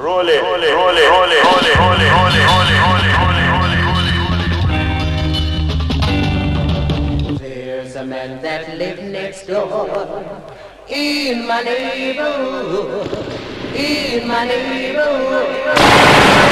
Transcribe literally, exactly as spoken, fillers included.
Roll it, roll it, roll it, roll it, roll it, roll it, roll it, roll it, roll it, roll it. There's a man that lives next door in my neighborhood, in my neighborhood.